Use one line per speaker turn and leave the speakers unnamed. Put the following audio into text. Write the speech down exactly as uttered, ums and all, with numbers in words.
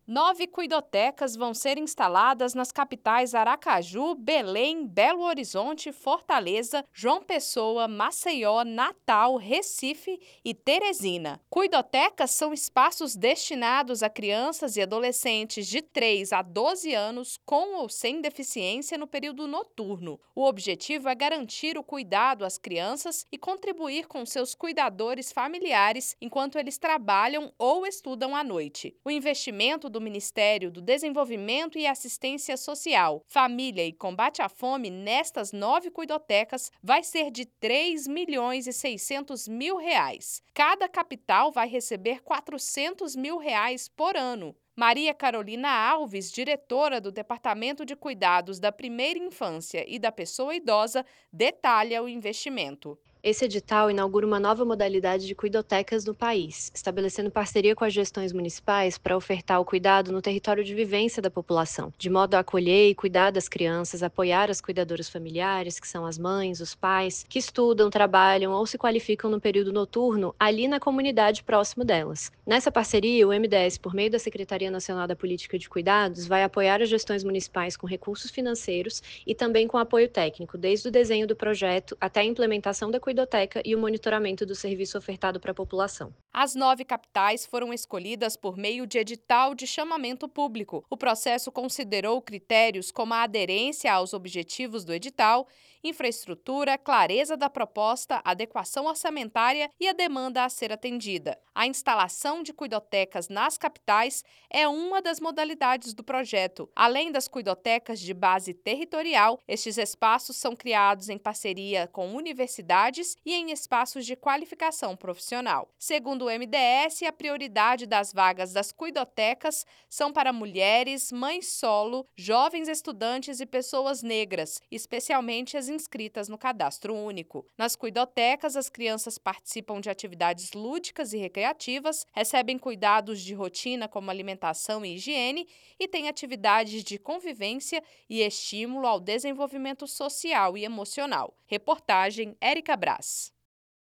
Nove cuidotecas vão ser instaladas nas capitais Aracaju, Belém, Belo Horizonte, Fortaleza, João Pessoa, Maceió, Natal, Recife e Teresina. Cuidotecas são espaços destinados a crianças e adolescentes de três a doze anos com ou sem deficiência no período noturno. O objetivo é garantir o cuidado às crianças e contribuir com seus cuidadores familiares enquanto eles trabalham ou estudam à noite. O investimento do Ministério do Desenvolvimento e Assistência Social, Família e Combate à Fome nestas nove cuidotecas vai ser de três milhões e seiscentos mil reais. Cada capital vai receber quatrocentos mil reais por ano. Maria Carolina Alves, diretora do Departamento de Cuidados da Primeira Infância e da Pessoa Idosa, detalha o investimento.
Esse edital inaugura uma nova modalidade de cuidotecas no país, estabelecendo parceria com as gestões municipais para ofertar o cuidado no território de vivência da população, de modo a acolher e cuidar das crianças, apoiar as cuidadoras familiares, que são as mães, os pais, que estudam, trabalham ou se qualificam no período noturno ali na comunidade próximo delas. Nessa parceria, o M D S, por meio da Secretaria Nacional da Política de Cuidados, vai apoiar as gestões municipais com recursos financeiros e também com apoio técnico, desde o desenho do projeto até a implementação da cuidadoria e o monitoramento do serviço ofertado para a população.
As nove capitais foram escolhidas por meio de edital de chamamento público. O processo considerou critérios como a aderência aos objetivos do edital, infraestrutura, clareza da proposta, adequação orçamentária e a demanda a ser atendida. A instalação de cuidotecas nas capitais é uma das modalidades do projeto. Além das cuidotecas de base territorial, estes espaços são criados em parceria com universidades e em espaços de qualificação profissional. Segundo o M D S, a prioridade das vagas das cuidotecas são para mulheres, mães solo, jovens estudantes e pessoas negras, especialmente as inscritas no Cadastro Único. Nas cuidotecas, as crianças participam de atividades lúdicas e recreativas, recebem cuidados de rotina como alimentação e higiene e têm atividades de convivência e estímulo ao desenvolvimento social e emocional. Reportagem Érica Brás.